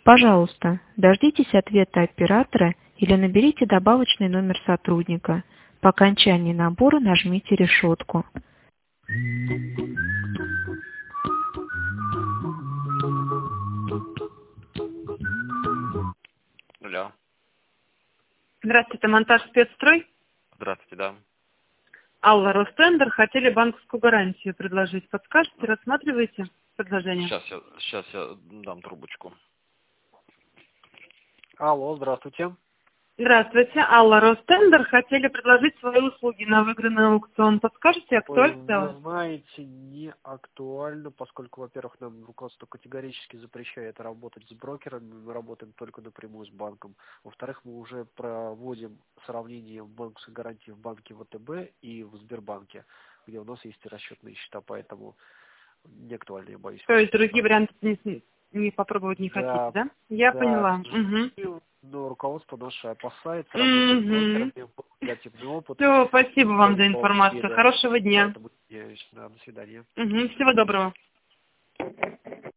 Пожалуйста, дождитесь ответа оператора или наберите добавочный номер сотрудника. По окончании набора нажмите решетку. Алло. Здравствуйте, монтаж спецстрой. Здравствуйте, да. Алла, Ростендер, хотели банковскую гарантию предложить. Подскажете, рассматриваете предложение? Сейчас я дам трубочку. Алло, здравствуйте. Здравствуйте, Алла, Ростендер, хотели предложить свои услуги на выигранный аукцион. Подскажете, актуально Вы сделать? знаете, не актуально, поскольку, во-первых, нам руководство категорически запрещает работать с брокерами, мы работаем только напрямую с банком. Во-вторых, мы уже проводим сравнение банковской гарантии в банке ВТБ и в Сбербанке, где у нас есть и расчетные счета, поэтому не актуально, я боюсь. То есть другие варианты не попробовать не хотите, да? Я поняла. К сожалению, но руководство наше опасается работать с Угу. брокерами, негативный опыт. Все, спасибо вам за информацию. Да. Хорошего дня. Поэтому, до свидания. Угу. Всего доброго.